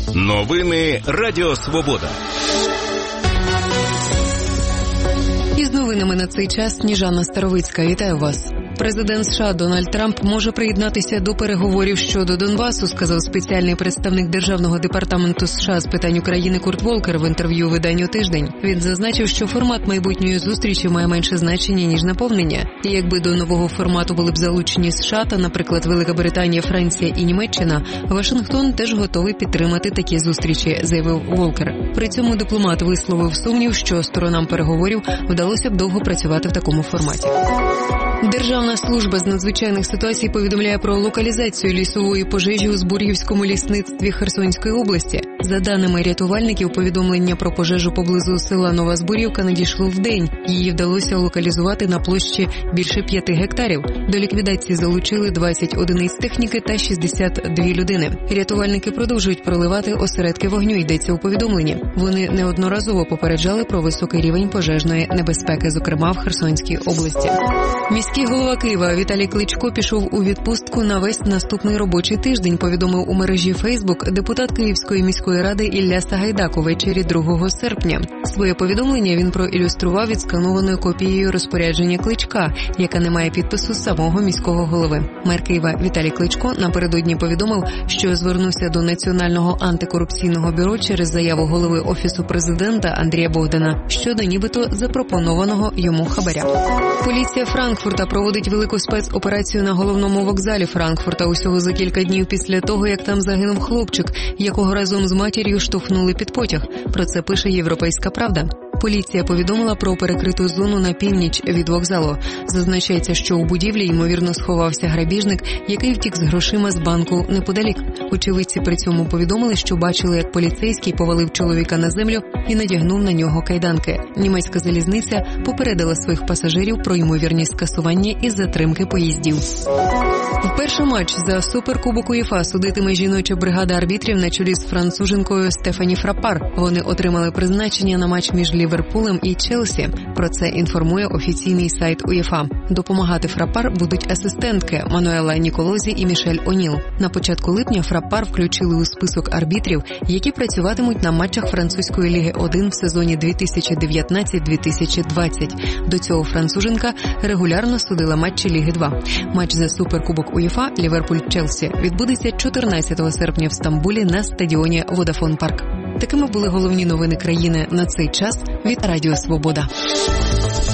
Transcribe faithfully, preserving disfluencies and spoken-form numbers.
Новини Радіо Свобода. Із новинами на цей час Сніжана Старовицька. Вітаю вас. Президент США Дональд Трамп може приєднатися до переговорів щодо Донбасу, сказав спеціальний представник Державного департаменту США з питань України Курт Волкер в інтерв'ю виданню «Тиждень». Він зазначив, що формат майбутньої зустрічі має менше значення, ніж наповнення. І якби до нового формату були б залучені США та, наприклад, Велика Британія, Франція і Німеччина, Вашингтон теж готовий підтримати такі зустрічі, заявив Волкер. При цьому дипломат висловив сумнів, що сторонам переговорів вдалося б довго працювати в такому форматі. Державна служба з надзвичайних ситуацій повідомляє про локалізацію лісової пожежі у Збур'ївському лісництві Херсонської області. За даними рятувальників, повідомлення про пожежу поблизу села Нова Збур'ївка надійшло вдень. Її вдалося локалізувати на площі більше п'яти гектарів. До ліквідації залучили двадцять одиниць техніки та шістдесят дві людини. Рятувальники продовжують проливати осередки вогню, йдеться у повідомленні. Вони неодноразово попереджали про високий рівень пожежної небезпеки, зокрема в Херсонській області. Міський голова Києва Віталій Кличко пішов у відпустку на весь наступний робочий тиждень, повідомив у мережі Фейсбук депутат Київської міської ради Ілля Сагайдак увечері другого серпня. Своє повідомлення він проілюстрував відсканованою копією розпорядження Кличка, яка не має підпису самого міського голови. Мер Києва Віталій Кличко напередодні повідомив, що звернувся до Національного антикорупційного бюро через заяву голови Офісу президента Андрія Богдана щодо нібито запропонованого йому хабаря. Поліція Франкфурта проводить велику спецоперацію на головному вокзалі Франкфурта усього за кілька днів після того, як там загинув хлопчик, якого разом з матір'ю штовхнули під потяг. Про це пише «Європейська правда». Поліція повідомила про перекриту зону на північ від вокзалу. Зазначається, що у будівлі, ймовірно, сховався грабіжник, який втік з грошима з банку неподалік. Очевидці при цьому повідомили, що бачили, як поліцейський повалив чоловіка на землю і надягнув на нього кайданки. Німецька залізниця попередила своїх пасажирів про ймовірність скасування і затримки поїздів. Вперше матч за Суперкубок УЄФА судитиме жіноча бригада арбітрів на чолі з француженкою Стефані Фраппар. Вони отримали призначення на матч між Ліверпулем і Челсі. Про це інформує офіційний сайт УЄФА. Допомагати Фраппар будуть асистентки Мануела Ніколозі і Мішель О'Ніл. На початку липня Фраппар включили у список арбітрів, які працюватимуть на матчах французької Ліги один в сезоні дві тисячі дев'ятнадцять - дві тисячі двадцять. До цього француженка регулярно судила матчі Ліги два. Матч за Суперкубок УЄФА Ліверпуль-Челсі відбудеться чотирнадцятого серпня в Стамбулі на стадіоні Водафон Парк. Такими були головні новини країни на цей час від Радіо Свобода.